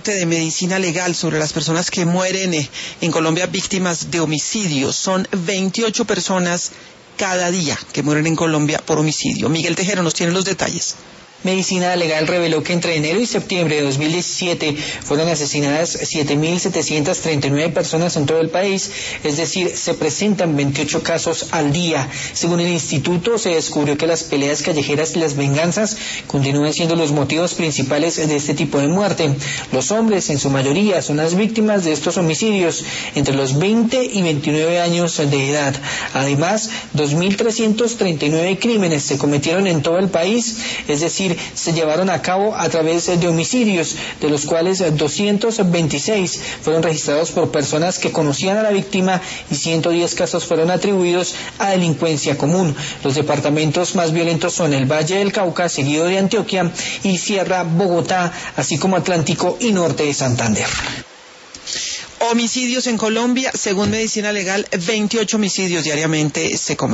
parte de Medicina Legal sobre las personas que mueren en Colombia víctimas de homicidio. Son 28 personas cada día que mueren en Colombia por homicidio. Miguel Tejero nos tiene los detalles. Medicina Legal reveló que entre enero y septiembre de 2017 fueron asesinadas 7.739 personas en todo el país, es decir, se presentan 28 casos al día. Según el instituto, se descubrió que las peleas callejeras y las venganzas continúan siendo los motivos principales de este tipo de muerte. Los hombres, en su mayoría, son las víctimas de estos homicidios entre los 20 y 29 años de edad. Además, 2.339 crímenes se cometieron en todo el país, es decir, se llevaron a cabo a través de homicidios, de los cuales 226 fueron registrados por personas que conocían a la víctima y 110 casos fueron atribuidos a delincuencia común. Los departamentos más violentos son el Valle del Cauca, seguido de Antioquia, y Sierra, Bogotá, así como Atlántico y Norte de Santander. Homicidios en Colombia, según Medicina Legal, 28 homicidios diariamente se cometen.